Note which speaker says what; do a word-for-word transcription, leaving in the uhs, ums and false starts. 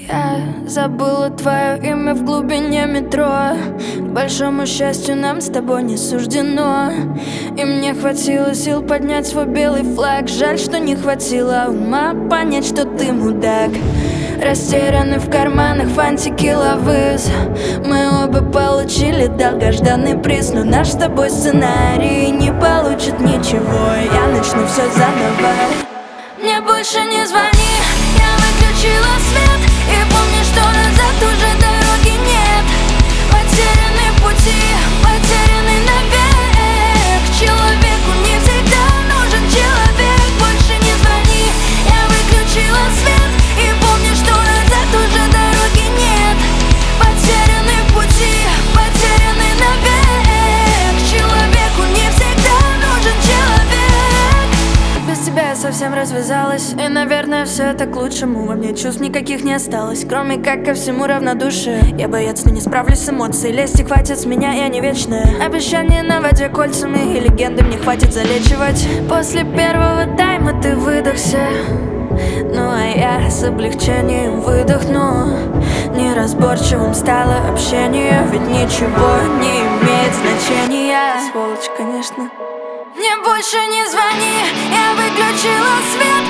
Speaker 1: Я забыла твое имя в глубине метро. К большому счастью, нам с тобой не суждено. И мне хватило сил поднять свой белый флаг. Жаль, что не хватило ума понять, что ты мудак. Растеряны в карманах фантики лавыз. Мы оба получили долгожданный приз, но наш с тобой сценарий не получит ничего. Я начну все заново. Мне больше не звони, я выключила свет. И помни, что назад уже дороги нет. Потеряны пути, потеряны навек. Человеку не всегда нужен человек. Больше не звони, я выключила свет. И помни, что назад уже дороги нет. Потеряны пути, потеряны навек. Человеку не всегда нужен человек. Без тебя я совсем развязалась. И, наверное, все это к лучшему. Во мне чувств никаких не осталось, кроме как ко всему равнодушие. Я боец, но не справлюсь с эмоцией. Лести хватит с меня, я не вечная. Обещания на воде кольцами и легенды мне хватит залечивать. После первого тайма ты выдохся, ну а я с облегчением выдохну. Неразборчивым стало общение, ведь ничего не имеет значения. Сволочь, конечно. Мне больше не звони, я выключила свет.